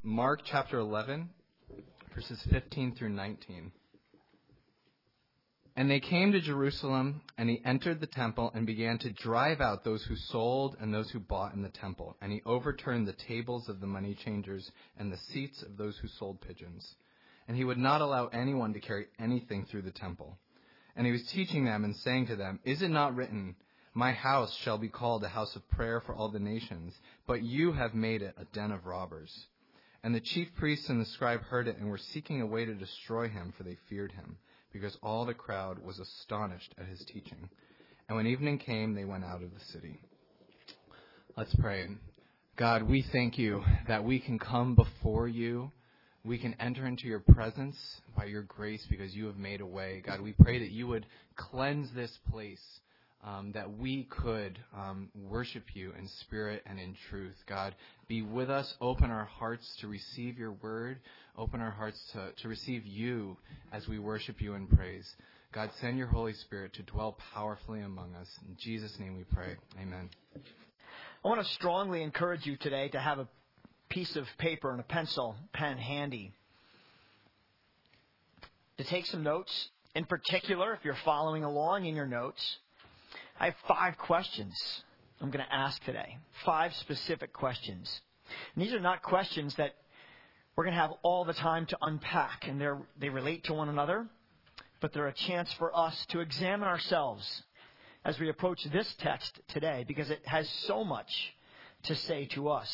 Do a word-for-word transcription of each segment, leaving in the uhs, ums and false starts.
Mark chapter eleven, verses fifteen through nineteen. And they came to Jerusalem, and he entered the temple and began to drive out those who sold and those who bought in the temple. And he overturned the tables of the money changers and the seats of those who sold pigeons. And he would not allow anyone to carry anything through the temple. And he was teaching them and saying to them, "Is it not written, 'My house shall be called a house of prayer for all the nations'? But you have made it a den of robbers." And the chief priests and the scribe heard it and were seeking a way to destroy him, for they feared him, because all the crowd was astonished at his teaching. And when evening came, they went out of the city. Let's pray. God, we thank you that we can come before you. We can enter into your presence by your grace because you have made a way. God, we pray that you would cleanse this place, um, that we could um, worship you in spirit and in truth. God, be with us. Open our hearts to receive your word. Open our hearts to, to receive you as we worship you in praise. God, send your Holy Spirit to dwell powerfully among us. In Jesus' name we pray. Amen. I want to strongly encourage you today to have a piece of paper and a pencil, pen handy, to take some notes. In particular, if you're following along in your notes, I have five questions I'm going to ask today. Five specific questions. And these are not questions that we're going to have all the time to unpack, and they're, they relate to one another, but they're a chance for us to examine ourselves as we approach this text today, because it has so much to say to us.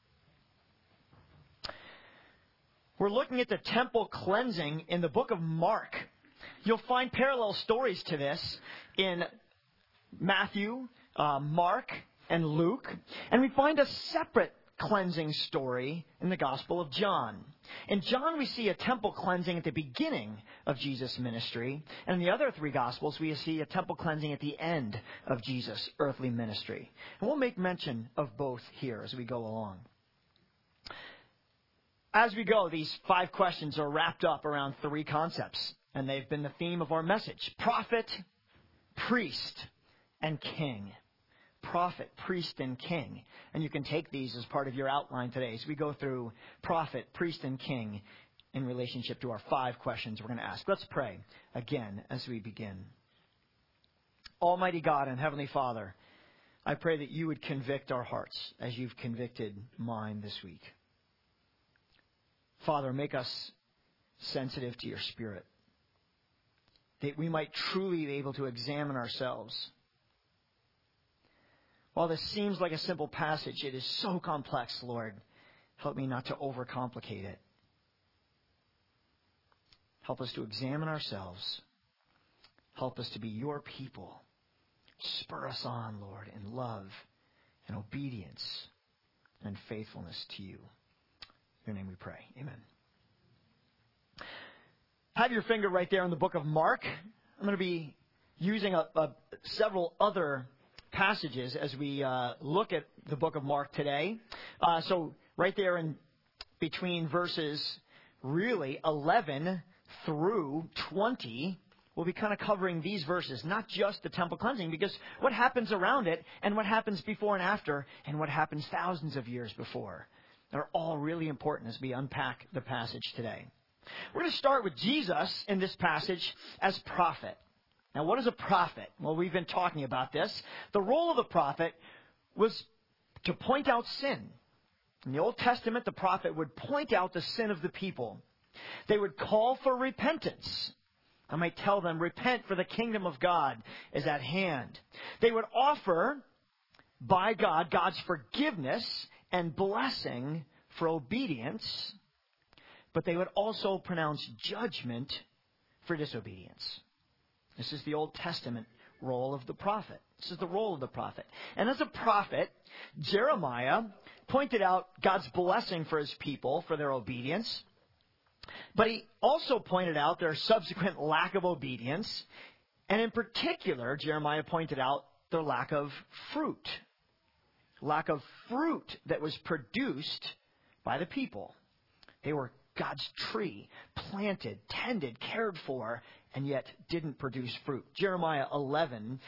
We're looking at the temple cleansing in the book of Mark. You'll find parallel stories to this in Matthew, uh, Mark, and Luke. And we find a separate cleansing story in the Gospel of John. In John, we see a temple cleansing at the beginning of Jesus' ministry. And in the other three Gospels, we see a temple cleansing at the end of Jesus' earthly ministry. And we'll make mention of both here as we go along. As we go, these five questions are wrapped up around three concepts. And they've been the theme of our message: prophet, priest, and king. Prophet, priest, and king. And you can take these as part of your outline today as we go through prophet, priest, and king in relationship to our five questions we're going to ask. Let's pray again as we begin. Almighty God and Heavenly Father, I pray that you would convict our hearts as you've convicted mine this week. Father, make us sensitive to your Spirit, that we might truly be able to examine ourselves. While this seems like a simple passage, it is so complex, Lord. Help me not to overcomplicate it. Help us to examine ourselves. Help us to be your people. Spur us on, Lord, in love and obedience and faithfulness to you. In your name we pray. Amen. Have your finger right there in the book of Mark. I'm going to be using a, a, several other passages as we uh, look at the book of Mark today. Uh, so right there in between verses really eleven through twenty, we'll be kind of covering these verses, not just the temple cleansing, because what happens around it and what happens before and after and what happens thousands of years before are all really important as we unpack the passage today. We're going to start with Jesus in this passage as prophet. Now, what is a prophet? Well, we've been talking about this. The role of the prophet was to point out sin. In the Old Testament, the prophet would point out the sin of the people. They would call for repentance. I might tell them, repent, for the kingdom of God is at hand. They would offer by God, God's forgiveness and blessing for obedience, but they would also pronounce judgment for disobedience. This is the Old Testament role of the prophet. This is the role of the prophet. And as a prophet, Jeremiah pointed out God's blessing for his people, for their obedience. But he also pointed out their subsequent lack of obedience. And in particular, Jeremiah pointed out their lack of fruit. Lack of fruit that was produced by the people. They were God's tree, planted, tended, cared for, and yet didn't produce fruit. Jeremiah eleven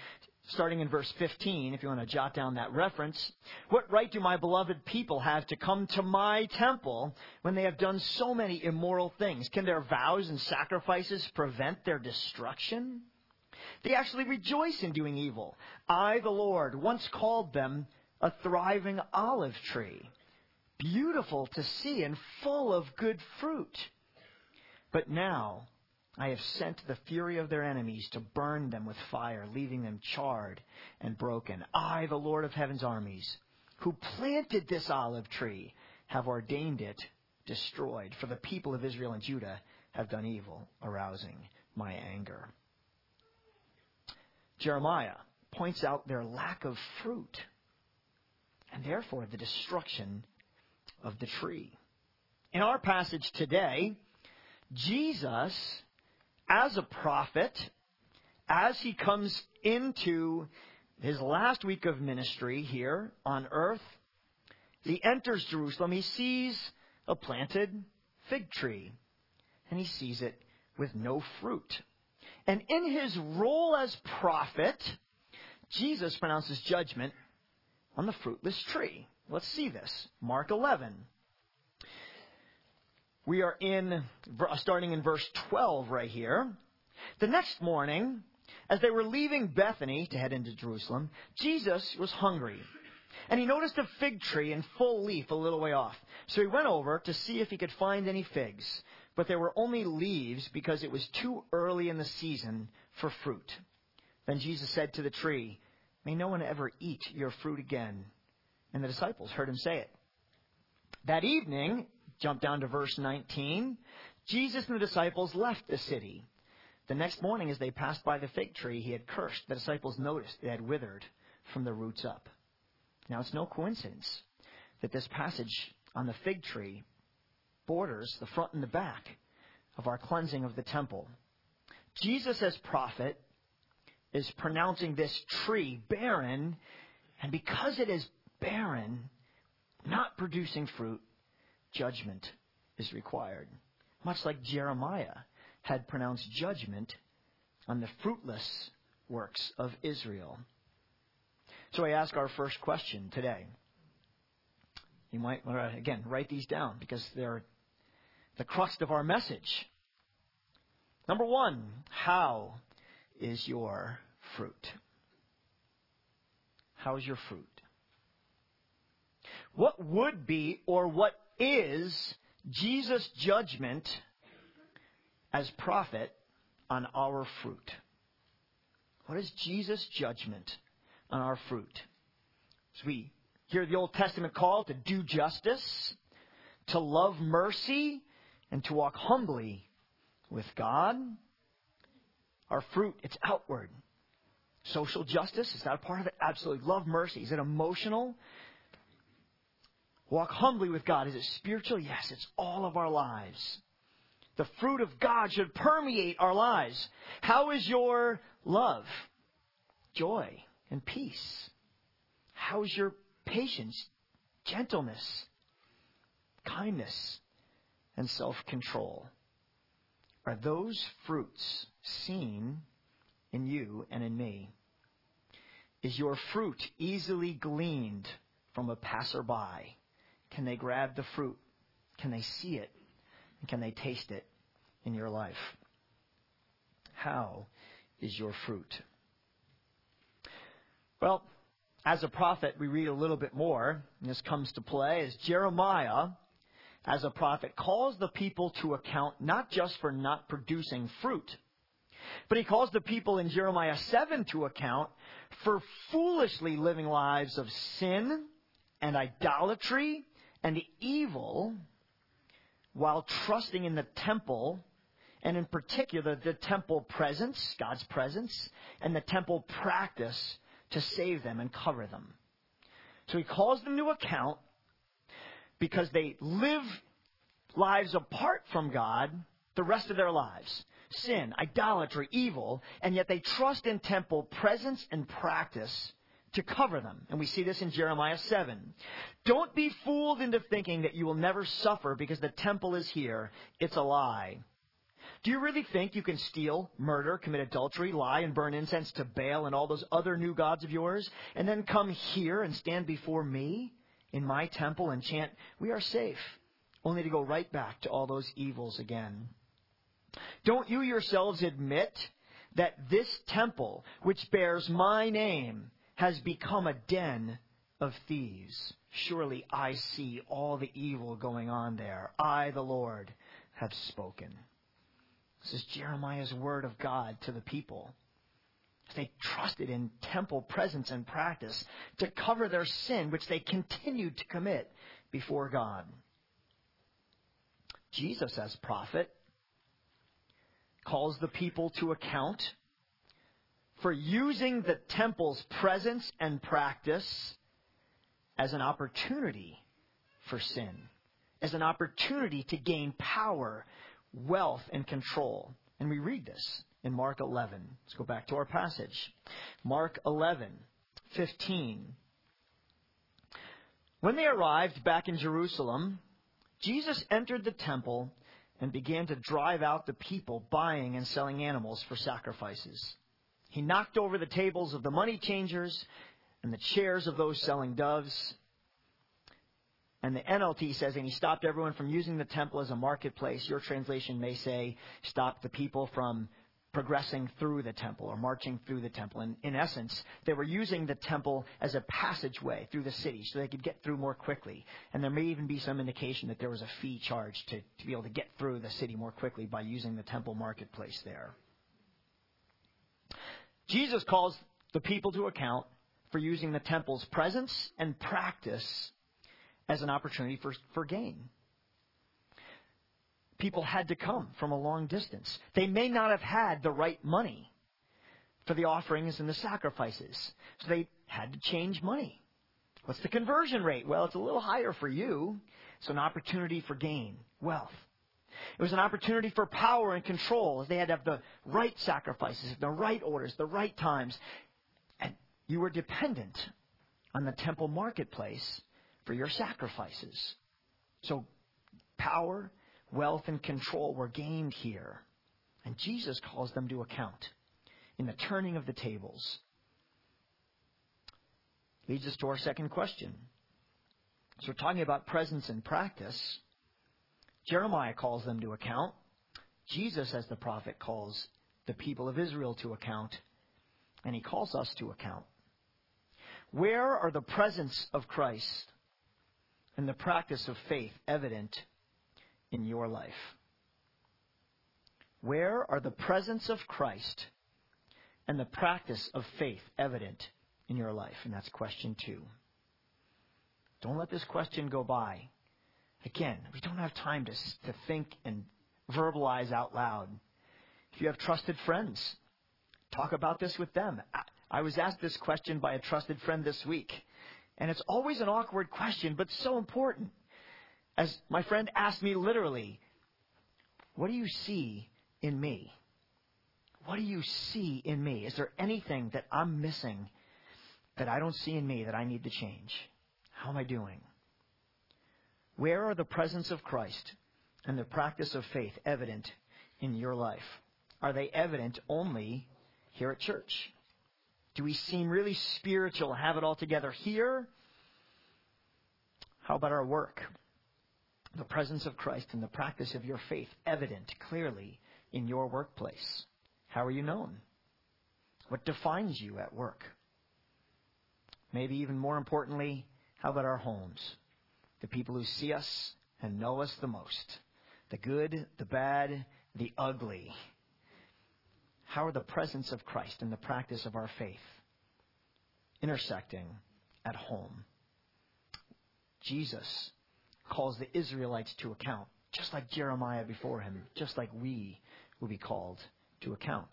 starting in verse fifteen, if you want to jot down that reference. What right do my beloved people have to come to my temple when they have done so many immoral things? Can their vows and sacrifices prevent their destruction? They actually rejoice in doing evil. I, the Lord, once called them a thriving olive tree, beautiful to see and full of good fruit. But now I have sent the fury of their enemies to burn them with fire, leaving them charred and broken. I, the Lord of heaven's armies, who planted this olive tree, have ordained it destroyed. For the people of Israel and Judah have done evil, arousing my anger. Jeremiah points out their lack of fruit and therefore the destruction of the tree. In our passage today, Jesus, as a prophet, as he comes into his last week of ministry here on earth, he enters Jerusalem. He sees a planted fig tree, and he sees it with no fruit. And in his role as prophet, Jesus pronounces judgment on the fruitless tree. Let's see this. Mark eleven. We are in, starting in verse twelve right here. The next morning, as they were leaving Bethany to head into Jerusalem, Jesus was hungry. And he noticed a fig tree in full leaf a little way off. So he went over to see if he could find any figs. But there were only leaves because it was too early in the season for fruit. Then Jesus said to the tree, "May no one ever eat your fruit again." And the disciples heard him say it. That evening, jump down to verse nineteen, Jesus and the disciples left the city. The next morning, as they passed by the fig tree he had cursed, the disciples noticed it had withered from the roots up. Now, it's no coincidence that this passage on the fig tree borders the front and the back of our cleansing of the temple. Jesus, as prophet, is pronouncing this tree barren, and because it is barren, not producing fruit, judgment is required. Much like Jeremiah had pronounced judgment on the fruitless works of Israel. So I ask our first question today. You might want to, again, write these down because they're the crux of our message. Number one, how is your fruit? How is your fruit? What would be or what is Jesus' judgment as prophet on our fruit? What is Jesus' judgment on our fruit? As we hear the Old Testament call to do justice, to love mercy, and to walk humbly with God. Our fruit, it's outward. Social justice, is that a part of it? Absolutely. Love mercy. Is it emotional? Walk humbly with God. Is it spiritual? Yes, it's all of our lives. The fruit of God should permeate our lives. How is your love, joy, and peace? How is your patience, gentleness, kindness, and self-control? Are those fruits seen in you and in me? Is your fruit easily gleaned from a passerby? Can they grab the fruit? Can they see it? And can they taste it in your life? How is your fruit? Well, as a prophet, we read a little bit more, and this comes to play as Jeremiah, as a prophet, calls the people to account not just for not producing fruit, but he calls the people in Jeremiah seven to account for foolishly living lives of sin and idolatry and evil while trusting in the temple, and in particular the temple presence, God's presence, and the temple practice to save them and cover them. So he calls them to account because they live lives apart from God the rest of their lives. Sin, idolatry, evil, and yet they trust in temple presence and practice to cover them. And we see this in Jeremiah seven. Don't be fooled into thinking that you will never suffer because the temple is here. It's a lie. Do you really think you can steal, murder, commit adultery, lie, and burn incense to Baal and all those other new gods of yours, and then come here and stand before me in my temple and chant, "We are safe," only to go right back to all those evils again? Don't you yourselves admit that this temple, which bears my name, has become a den of thieves? Surely I see all the evil going on there. I, the Lord, have spoken. This is Jeremiah's word of God to the people. They trusted in temple presence and practice to cover their sin, which they continued to commit before God. Jesus, as prophet, calls the people to account for using the temple's presence and practice as an opportunity for sin, as an opportunity to gain power, wealth, and control. And we read this in Mark eleven. Let's go back to our passage. Mark eleven fifteen. When they arrived back in Jerusalem, Jesus entered the temple and began to drive out the people buying and selling animals for sacrifices. He knocked over the tables of the money changers and the chairs of those selling doves. And the N L T says, and he stopped everyone from using the temple as a marketplace. Your translation may say, stopped the people from progressing through the temple or marching through the temple. And in essence, they were using the temple as a passageway through the city so they could get through more quickly. And there may even be some indication that there was a fee charged to, to be able to get through the city more quickly by using the temple marketplace there. Jesus calls the people to account for using the temple's presence and practice as an opportunity for, for gain. People had to come from a long distance. They may not have had the right money for the offerings and the sacrifices. So they had to change money. What's the conversion rate? Well, it's a little higher for you. It's an opportunity for gain, wealth. It was an opportunity for power and control, as they had to have the right sacrifices, the right orders, the right times. And you were dependent on the temple marketplace for your sacrifices. So power, wealth, and control were gained here. And Jesus calls them to account in the turning of the tables. Leads us to our second question. So we're talking about presence and practice. Jeremiah calls them to account. Jesus, as the prophet, calls the people of Israel to account. And he calls us to account. Where are the presence of Christ and the practice of faith evident in your life? Where are the presence of Christ and the practice of faith evident in your life? And that's question two. Don't let this question go by. Again, we don't have time to, to think and verbalize out loud. If you have trusted friends, talk about this with them. I, I was asked this question by a trusted friend this week. And it's always an awkward question, but so important. As my friend asked me literally, what do you see in me? What do you see in me? Is there anything that I'm missing that I don't see in me that I need to change? How am I doing? Where are the presence of Christ and the practice of faith evident in your life? Are they evident only here at church? Do we seem really spiritual, have it all together here? How about our work? The presence of Christ and the practice of your faith evident clearly in your workplace. How are you known? What defines you at work? Maybe even more importantly, how about our homes? The people who see us and know us the most. The good, the bad, the ugly. How are the presence of Christ and the practice of our faith intersecting at home? Jesus calls the Israelites to account, just like Jeremiah before him, just like we will be called to account.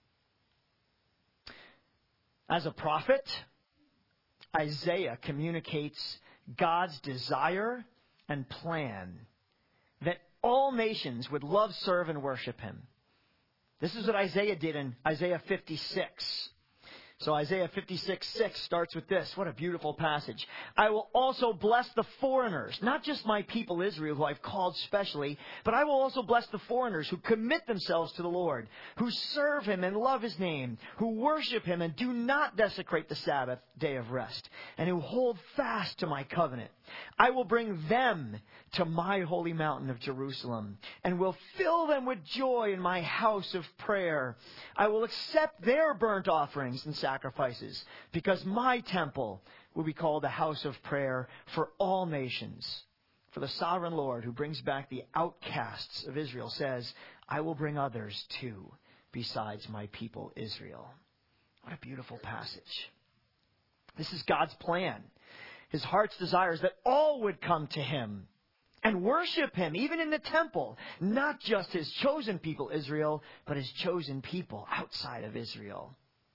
As a prophet, Isaiah communicates God's desire and plan that all nations would love, serve, and worship him. This is what Isaiah did in Isaiah fifty-six. So Isaiah fifty-six six starts with this. What a beautiful passage. I will also bless the foreigners, not just my people Israel, who I've called specially, but I will also bless the foreigners who commit themselves to the Lord, who serve Him and love His name, who worship Him and do not desecrate the Sabbath day of rest, and who hold fast to my covenant. I will bring them to my holy mountain of Jerusalem, and will fill them with joy in my house of prayer. I will accept their burnt offerings and sacrifices, because my temple will be called a house of prayer for all nations. For the sovereign Lord, who brings back the outcasts of Israel, says, I will bring others too, besides my people Israel. What a beautiful passage. This is God's plan. His heart's desire is that all would come to Him and worship Him, even in the temple. Not just His chosen people, Israel, but His chosen people outside of Israel.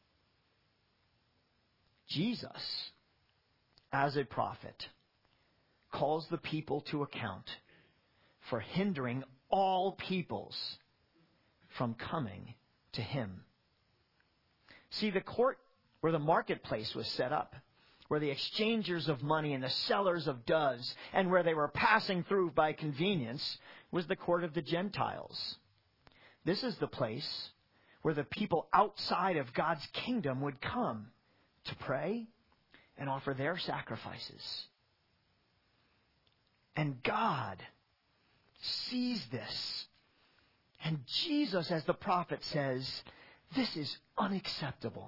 Jesus, as a prophet, calls the people to account for hindering all peoples from coming to Him. See, the court where the marketplace was set up, where the exchangers of money and the sellers of doves, and where they were passing through by convenience, was the court of the Gentiles. This is the place where the people outside of God's kingdom would come to pray and offer their sacrifices. And God sees this. And Jesus, as the prophet says, this is unacceptable.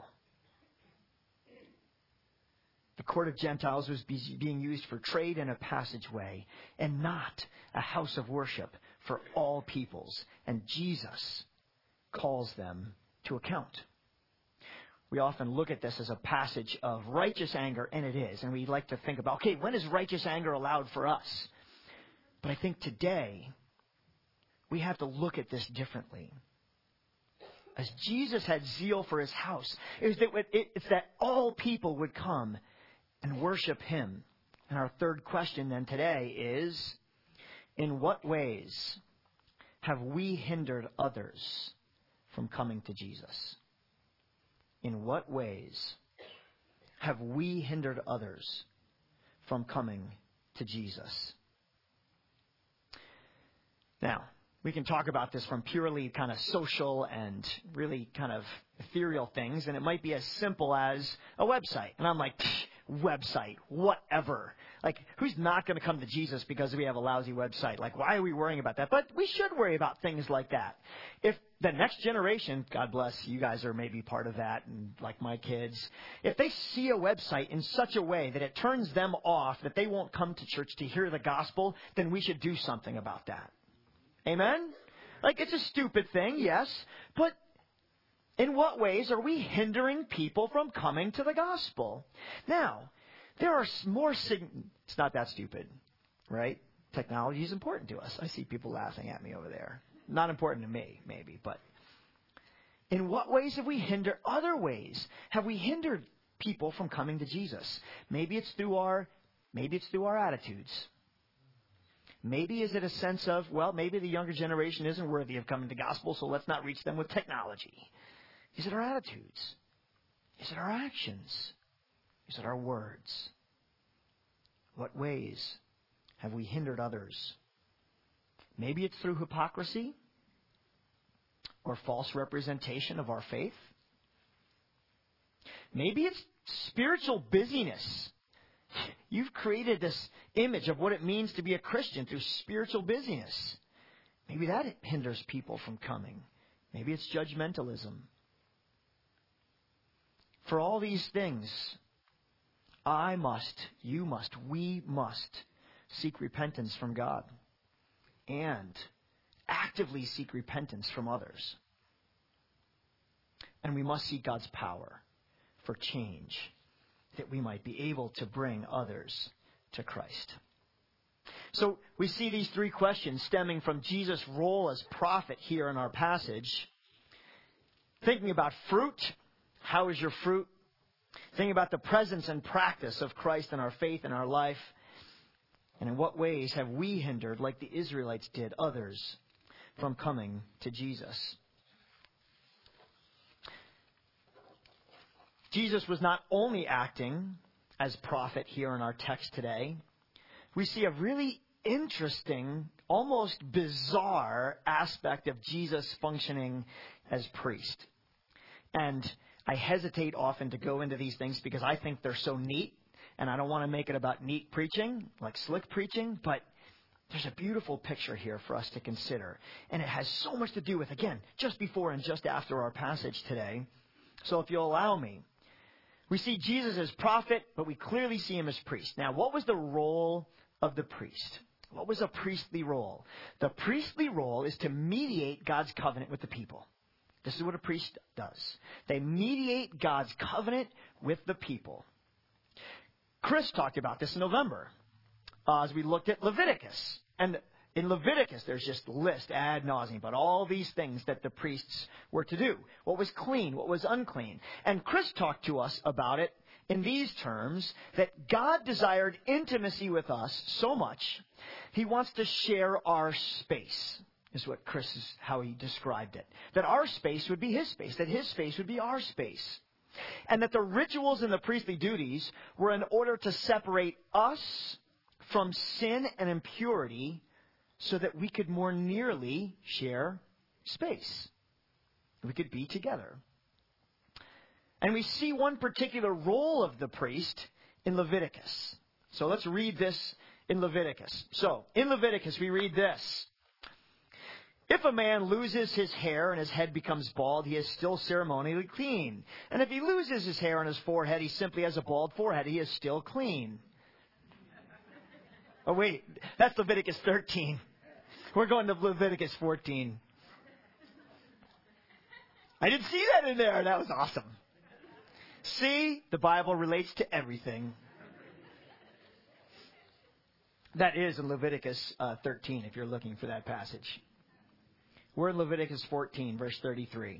The court of Gentiles was being used for trade and a passageway, and not a house of worship for all peoples. And Jesus calls them to account. We often look at this as a passage of righteous anger, and it is. And we like to think about, okay, when is righteous anger allowed for us? But I think today we have to look at this differently. As Jesus had zeal for His house, it was that it's that all people would come and worship Him. And our third question then today is, in what ways have we hindered others from coming to Jesus? In what ways have we hindered others from coming to Jesus? Now, we can talk about this from purely kind of social and really kind of ethereal things, and it might be as simple as a website. And I'm like, website, whatever. Like, who's not going to come to Jesus because we have a lousy website? Like, why are we worrying about that? But we should worry about things like that. If the next generation, God bless, you guys are maybe part of that, and like my kids, if they see a website in such a way that it turns them off, that they won't come to church to hear the gospel, then we should do something about that. Amen? Like, it's a stupid thing, yes, but in what ways are we hindering people from coming to the gospel? Now, there are more sig- it's not that stupid, right? Technology is important to us. I see people laughing at me over there. Not important to me, maybe, but in what ways have we hindered? Other ways have we hindered people from coming to Jesus? Maybe it's through our, maybe it's through our attitudes. Maybe is it a sense of, well, maybe the younger generation isn't worthy of coming to the gospel, so let's not reach them with technology. Is it our attitudes? Is it our actions? Is it our words? What ways have we hindered others? Maybe it's through hypocrisy or false representation of our faith. Maybe it's spiritual busyness. You've created this image of what it means to be a Christian through spiritual busyness. Maybe that hinders people from coming. Maybe it's judgmentalism. For all these things, I must, you must, we must seek repentance from God and actively seek repentance from others. And we must seek God's power for change, that we might be able to bring others to Christ. So we see these three questions stemming from Jesus' role as prophet here in our passage. Thinking about fruit, how is your fruit? Thinking about the presence and practice of Christ in our faith and our life. And in what ways have we hindered, like the Israelites did, others from coming to Jesus? Jesus was not only acting as prophet here in our text today. We see a really interesting, almost bizarre aspect of Jesus functioning as priest. And I hesitate often to go into these things because I think they're so neat, and I don't want to make it about neat preaching, like slick preaching, but there's a beautiful picture here for us to consider. And it has so much to do with, again, just before and just after our passage today. So if you'll allow me, we see Jesus as prophet, but we clearly see him as priest. Now, what was the role of the priest? What was a priestly role? The priestly role is to mediate God's covenant with the people. This is what a priest does. They mediate God's covenant with the people. Chris talked about this in November uh, as we looked at Leviticus. And in Leviticus, there's just a list ad nauseum about all these things that the priests were to do. What was clean? What was unclean? And Chris talked to us about it in these terms, that God desired intimacy with us so much, he wants to share our space, is what Chris is how he described it. That our space would be his space, that his space would be our space. And that the rituals and the priestly duties were in order to separate us from sin and impurity so that we could more nearly share space. We could be together. And we see one particular role of the priest in Leviticus. So let's read this in Leviticus. So, in Leviticus, we read this. If a man loses his hair and his head becomes bald, he is still ceremonially clean. And if he loses his hair on his forehead, he simply has a bald forehead. He is still clean. Oh, wait. That's Leviticus thirteen. We're going to Leviticus fourteen. I didn't see that in there. That was awesome. See, the Bible relates to everything. That is in Leviticus uh, thirteen, if you're looking for that passage. We're in Leviticus fourteen, verse thirty-three.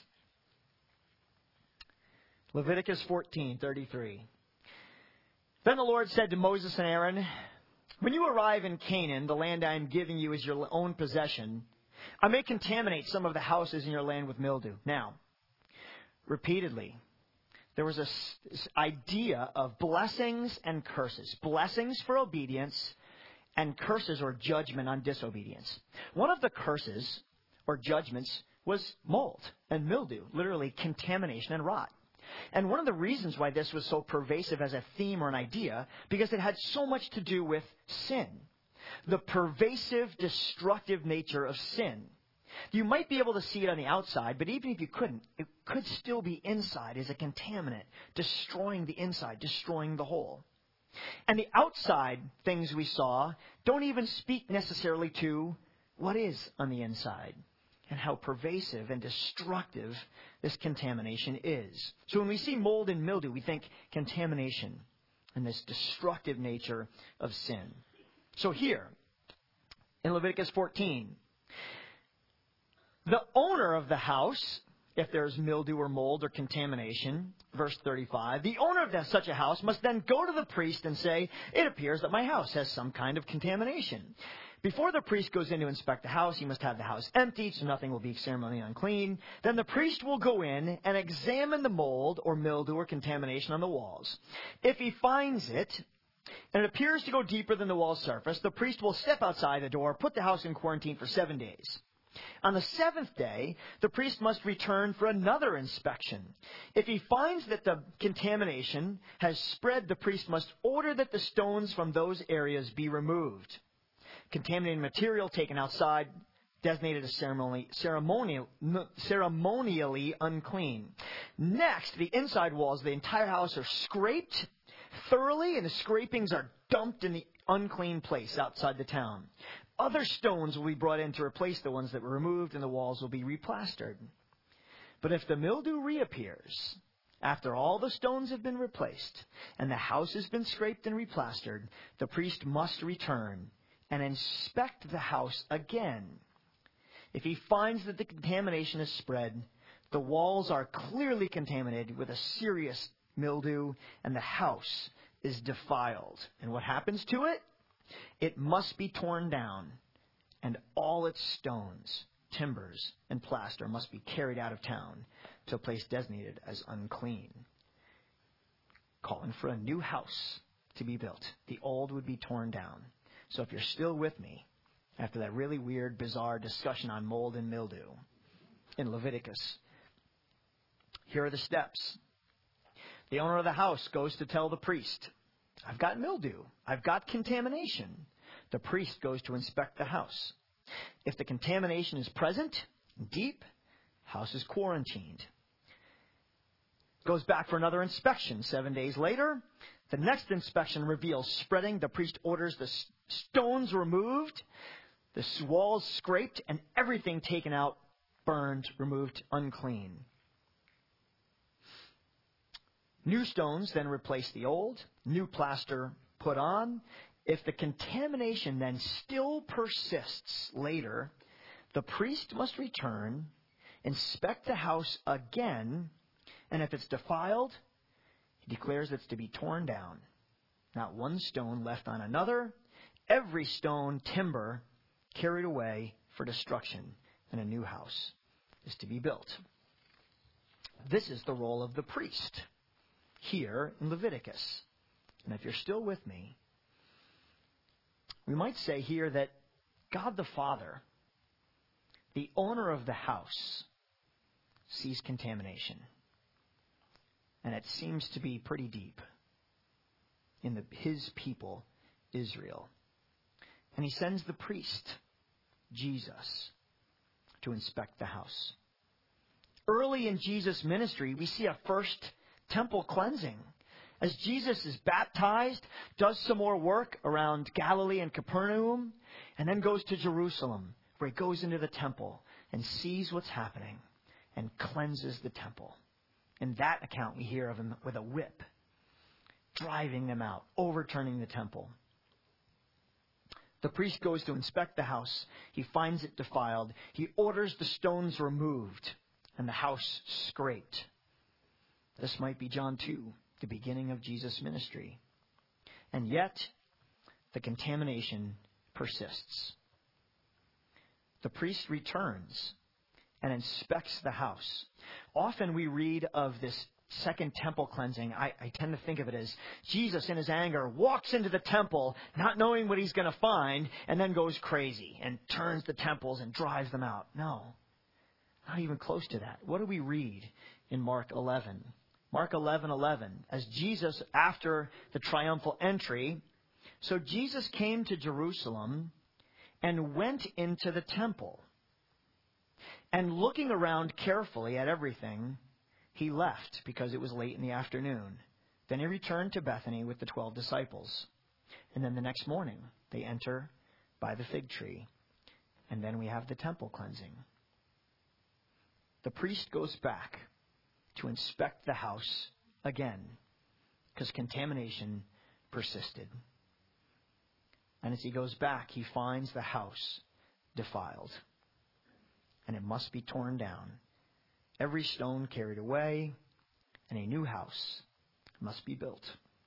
Leviticus fourteen, thirty-three. Then the Lord said to Moses and Aaron, when you arrive in Canaan, the land I am giving you as your own possession, I may contaminate some of the houses in your land with mildew. Now, repeatedly, there was this idea of blessings and curses. Blessings for obedience and curses or judgment on disobedience. One of the curses or judgments was mold and mildew, literally contamination and rot. And one of the reasons why this was so pervasive as a theme or an idea, because it had so much to do with sin. The pervasive, destructive nature of sin. You might be able to see it on the outside, but even if you couldn't, it could still be inside as a contaminant, destroying the inside, destroying the whole. And the outside things we saw don't even speak necessarily to what is on the inside and how pervasive and destructive this contamination is. So when we see mold and mildew, we think contamination and this destructive nature of sin. So here, in Leviticus fourteen, the owner of the house, if there's mildew or mold or contamination, verse thirty-five, the owner of that, such a house must then go to the priest and say, it appears that my house has some kind of contamination. Before the priest goes in to inspect the house, he must have the house emptied so nothing will be ceremonially unclean. Then the priest will go in and examine the mold or mildew or contamination on the walls. If he finds it, and it appears to go deeper than the wall surface, the priest will step outside the door, put the house in quarantine for seven days. On the seventh day, the priest must return for another inspection. If he finds that the contamination has spread, the priest must order that the stones from those areas be removed. Contaminated material taken outside, designated as ceremonially, ceremonial, ceremonially unclean. Next, the inside walls of the entire house are scraped thoroughly, and the scrapings are dumped in the unclean place outside the town. Other stones will be brought in to replace the ones that were removed, and the walls will be replastered. But if the mildew reappears, after all the stones have been replaced, and the house has been scraped and replastered, the priest must return and inspect the house again. If he finds that the contamination is spread, the walls are clearly contaminated with a serious mildew, and the house is defiled. And what happens to it? It must be torn down, and all its stones, timbers, and plaster must be carried out of town to a place designated as unclean. calling for a new house to be built. The old would be torn down. So if you're still with me, after that really weird, bizarre discussion on mold and mildew in Leviticus, here are the steps. The owner of the house goes to tell the priest, I've got mildew. I've got contamination. The priest goes to inspect the house. If the contamination is present, deep, house is quarantined. Goes back for another inspection. Seven days later, the next inspection reveals spreading. The priest orders the stones removed, the walls scraped, and everything taken out, burned, removed, unclean. New stones then replace the old, new plaster put on. If the contamination then still persists later, the priest must return, inspect the house again, and if it's defiled, he declares it's to be torn down. Not one stone left on another, every stone, timber, carried away for destruction, and a new house is to be built. This is the role of the priest here in Leviticus. And if you're still with me, we might say here that God the Father, the owner of the house, sees contamination. And it seems to be pretty deep in the, his people, Israel. And he sends the priest, Jesus, to inspect the house. Early in Jesus' ministry, we see a first temple cleansing. As Jesus is baptized, does some more work around Galilee and Capernaum, and then goes to Jerusalem, where he goes into the temple and sees what's happening and cleanses the temple. In that account, we hear of him with a whip, driving them out, overturning the temple. The priest goes to inspect the house. He finds it defiled. He orders the stones removed and the house scraped. This might be John two, the beginning of Jesus' ministry. And yet, the contamination persists. The priest returns and inspects the house. Often we read of this second temple cleansing. I, I tend to think of it as Jesus in his anger walks into the temple not knowing what he's going to find and then goes crazy and turns the temples and drives them out. No, not even close to that. What do we read in Mark eleven? Mark eleven eleven, as Jesus, after the triumphal entry, so Jesus came to Jerusalem and went into the temple. And looking around carefully at everything, he left because it was late in the afternoon. Then he returned to Bethany with the twelve disciples. And then the next morning, they enter by the fig tree. And then we have the temple cleansing. The priest goes back to inspect the house again because contamination persisted. And as he goes back, he finds the house defiled. And it must be torn down. Every stone carried away, and a new house must be built.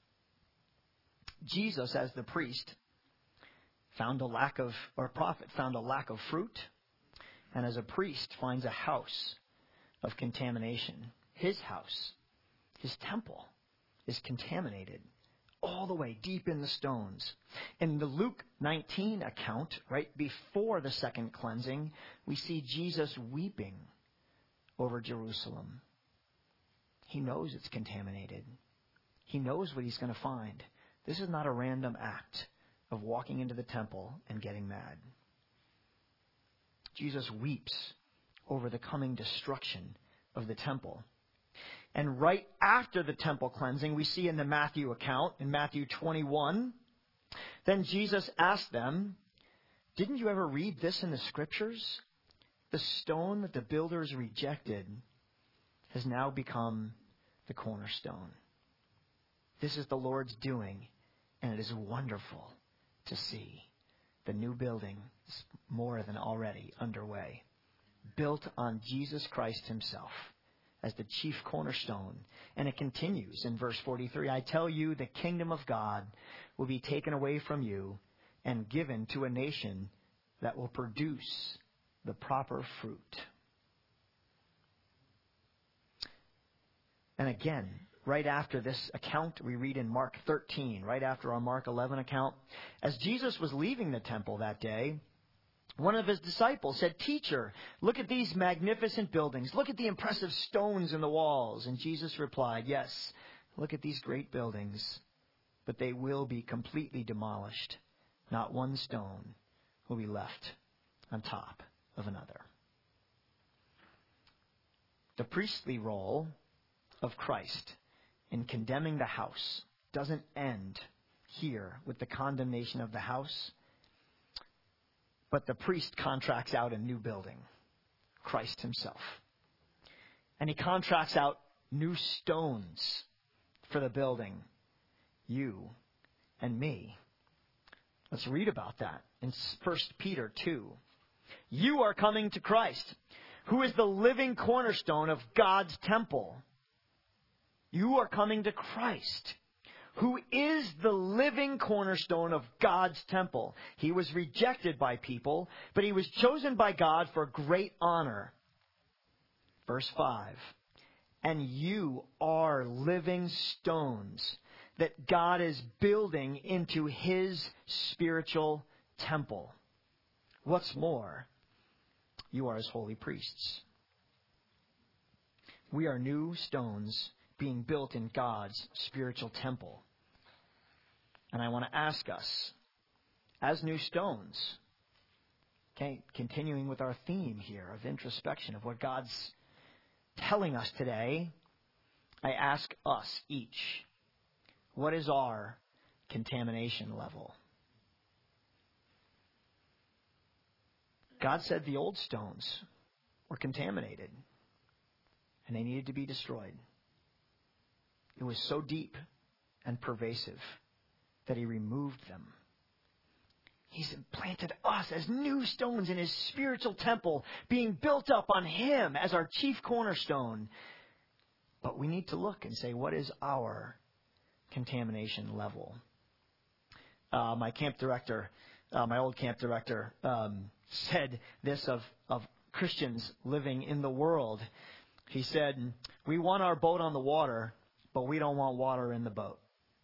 Jesus, as the priest, found a lack of, or prophet, found a lack of fruit, and as a priest finds a house of contamination. His house, his temple, is contaminated all the way deep in the stones. In the Luke nineteen account, right before the second cleansing, we see Jesus weeping over Jerusalem. He knows it's contaminated. He knows what he's going to find. This is not a random act of walking into the temple and getting mad. Jesus weeps over the coming destruction of the temple. And right after the temple cleansing, we see in the Matthew account, in Matthew twenty-one, then Jesus asked them, didn't you ever read this in the scriptures? The stone that the builders rejected has now become the cornerstone. This is the Lord's doing, and it is wonderful to see. The new building is more than already underway, built on Jesus Christ himself as the chief cornerstone. And it continues in verse forty-three, I tell you, the kingdom of God will be taken away from you and given to a nation that will produce the proper fruit. And again, right after this account, we read in Mark thirteen, right after our Mark eleven account, as Jesus was leaving the temple that day, one of his disciples said, "Teacher, look at these magnificent buildings. Look at the impressive stones in the walls." And Jesus replied, "Yes, look at these great buildings, but they will be completely demolished. Not one stone will be left on top of another." The priestly role of Christ in condemning the house doesn't end here with the condemnation of the house, but the priest contracts out a new building, Christ himself. And he contracts out new stones for the building, you and me. Let's read about that in First Peter two. You are coming to Christ, who is the living cornerstone of God's temple. You are coming to Christ, who is the living cornerstone of God's temple. He was rejected by people, but he was chosen by God for great honor. Verse five. And you are living stones that God is building into his spiritual temple. What's more, you are his holy priests. We are new stones being built in God's spiritual temple. And I want to ask us, as new stones, okay, continuing with our theme here of introspection of what God's telling us today, I ask us each, what is our contamination level? God said the old stones were contaminated and they needed to be destroyed. It was so deep and pervasive that he removed them. He's implanted us as new stones in his spiritual temple, being built up on him as our chief cornerstone. But we need to look and say, what is our contamination level? Uh, my camp director, uh, my old camp director, um, said this of, of Christians living in the world. He said, we want our boat on the water, but we don't want water in the boat.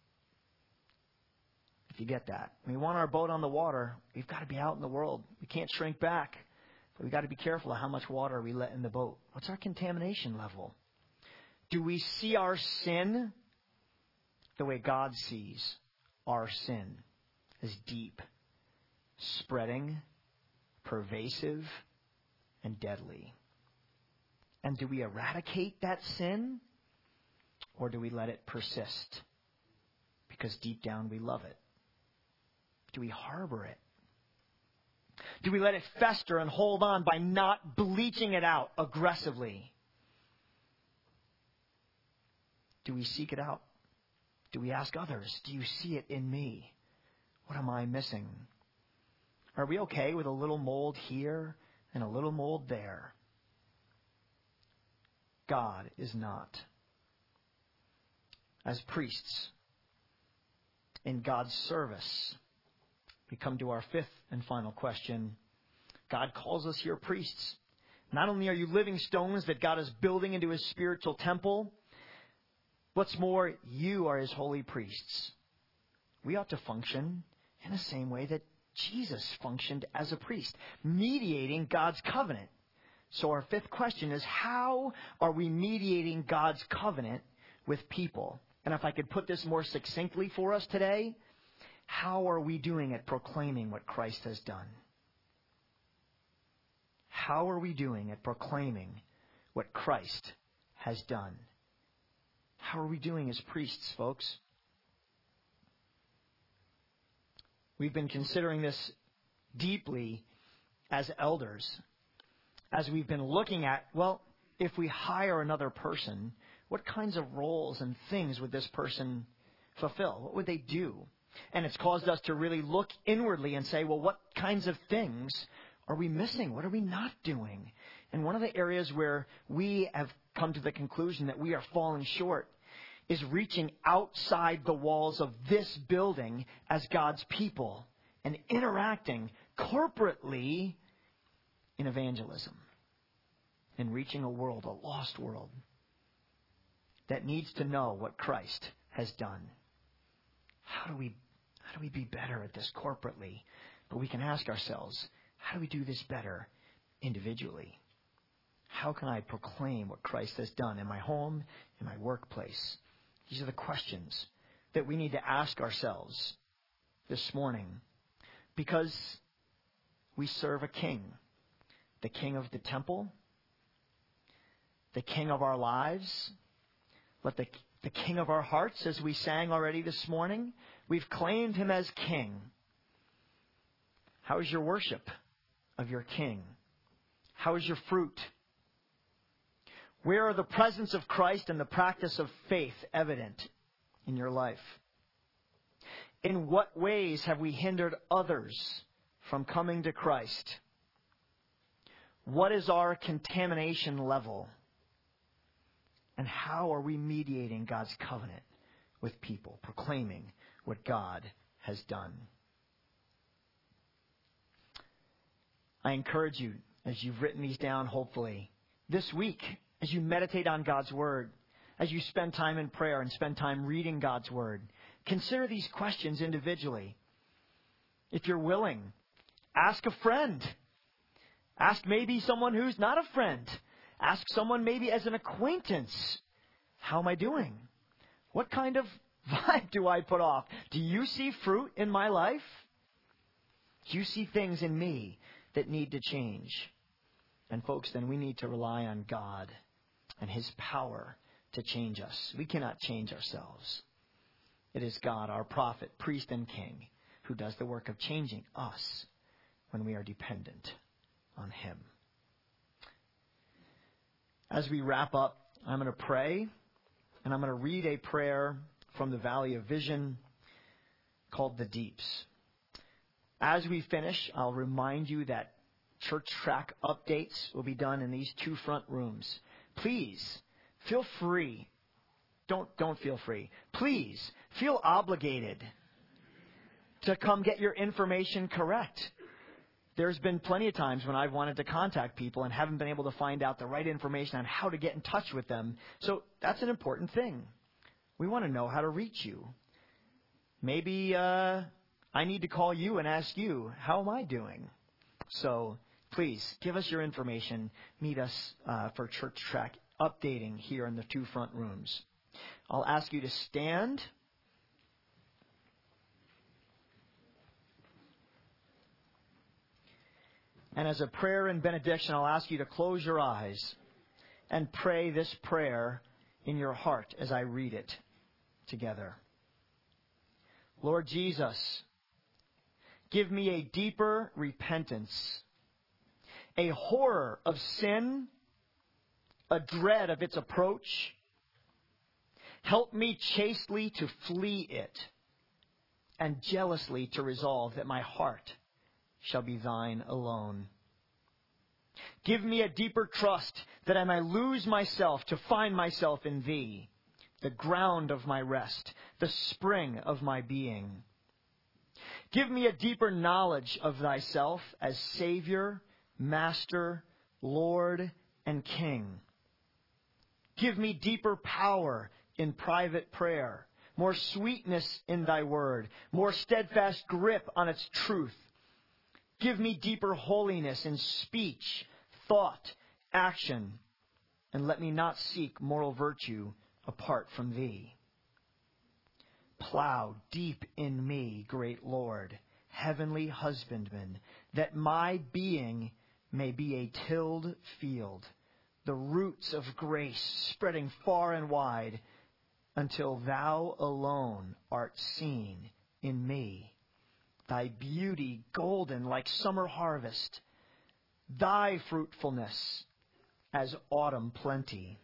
If you get that. We want our boat on the water. We've got to be out in the world. We can't shrink back. But we've got to be careful of how much water we let in the boat. What's our contamination level? Do we see our sin the way God sees our sin? As deep, spreading, pervasive, and deadly. And do we eradicate that sin? Or do we let it persist? Because deep down we love it. Do we harbor it? Do we let it fester and hold on by not bleaching it out aggressively? Do we seek it out? Do we ask others, do you see it in me? What am I missing? Are we okay with a little mold here and a little mold there? God is not. As priests in God's service, we come to our fifth and final question. God calls us here priests. Not only are you living stones that God is building into his spiritual temple, what's more, you are his holy priests. We ought to function in the same way that Jesus functioned as a priest, mediating God's covenant. So our fifth question is, how are we mediating God's covenant with people? And if I could put this more succinctly for us today, how are we doing at proclaiming what Christ has done? How are we doing at proclaiming what Christ has done? How are we doing as priests, folks? We've been considering this deeply as elders, as we've been looking at, well, if we hire another person, what kinds of roles and things would this person fulfill? What would they do? And it's caused us to really look inwardly and say, well, what kinds of things are we missing? What are we not doing? And one of the areas where we have come to the conclusion that we are falling short is reaching outside the walls of this building as God's people and interacting corporately in evangelism and reaching a world, a lost world. that needs to know what Christ has done. How do we, how do we be better at this corporately? But we can ask ourselves, how do we do this better individually? How can I proclaim what Christ has done in my home, in my workplace? These are the questions that we need to ask ourselves this morning, because we serve a king, the king of the temple, the king of our lives, but the, the king of our hearts, as we sang already this morning. We've claimed him as king. How is your worship of your king? How is your fruit? Where are the presence of Christ and the practice of faith evident in your life? In what ways have we hindered others from coming to Christ? What is our contamination level? And how are we mediating God's covenant with people, proclaiming what God has done? I encourage you, as you've written these down, hopefully, this week, as you meditate on God's Word, as you spend time in prayer and spend time reading God's Word, consider these questions individually. If you're willing, ask a friend. Ask maybe someone who's not a friend. Ask someone maybe as an acquaintance. How am I doing? What kind of vibe do I put off? Do you see fruit in my life? Do you see things in me that need to change? And folks, then we need to rely on God and His power to change us. We cannot change ourselves. It is God, our prophet, priest, and king, who does the work of changing us when we are dependent on Him. As we wrap up, I'm going to pray, and I'm going to read a prayer from the Valley of Vision called The Deeps. As we finish, I'll remind you that church track updates will be done in these two front rooms. Please, feel free. Don't, don't feel free. Please, feel obligated to come get your information correct. There's been plenty of times when I've wanted to contact people and haven't been able to find out the right information on how to get in touch with them. So that's an important thing. We want to know how to reach you. Maybe uh, I need to call you and ask you, how am I doing? So please, give us your information. Meet us uh, for church track updating here in the two front rooms. I'll ask you to stand. And as a prayer and benediction, I'll ask you to close your eyes and pray this prayer in your heart as I read it together. Lord Jesus, give me a deeper repentance, a horror of sin, a dread of its approach. Help me chastely to flee it, and jealously to resolve that my heart shall be thine alone. Give me a deeper trust that I may lose myself to find myself in thee, the ground of my rest, the spring of my being. Give me a deeper knowledge of thyself as Savior, Master, Lord, and King. Give me deeper power in private prayer, more sweetness in thy word, more steadfast grip on its truth. Give me deeper holiness in speech, thought, action, and let me not seek moral virtue apart from thee. Plow deep in me, great Lord, heavenly husbandman, that my being may be a tilled field, the roots of grace spreading far and wide, until thou alone art seen in me. Thy beauty golden like summer harvest, thy fruitfulness as autumn plenty.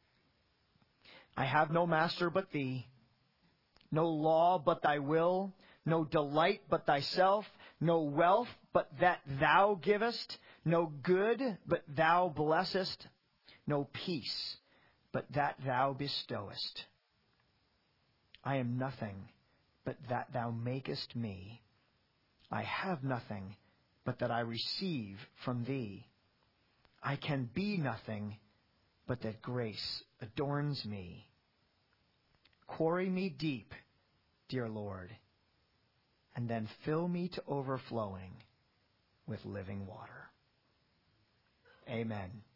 I have no master but thee, no law but thy will, no delight but thyself, no wealth but that thou givest, no good but thou blessest, no peace but that thou bestowest. I am nothing but that thou makest me. I have nothing but that I receive from thee. I can be nothing but that grace adorns me. Quarry me deep, dear Lord, and then fill me to overflowing with living water. Amen.